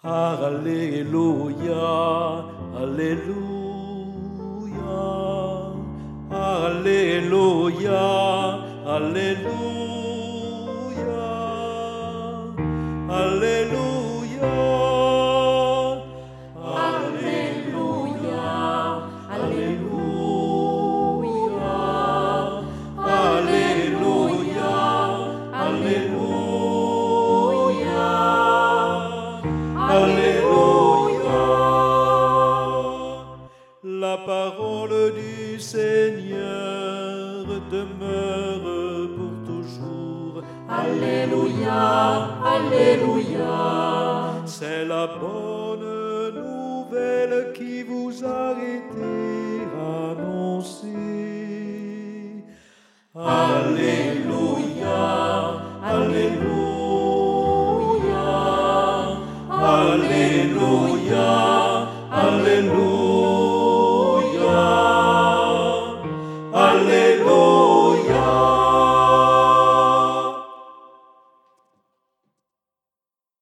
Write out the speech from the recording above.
Alléluia, Alléluia, Alléluia, Alléluia, Alléluia, Alléluia, Alléluia, Alléluia, Alléluia, Alléluia. La parole du Seigneur demeure pour toujours. Alléluia, Alléluia. C'est la bonne nouvelle qui vous a été annoncée. Alléluia, Alléluia, Alléluia.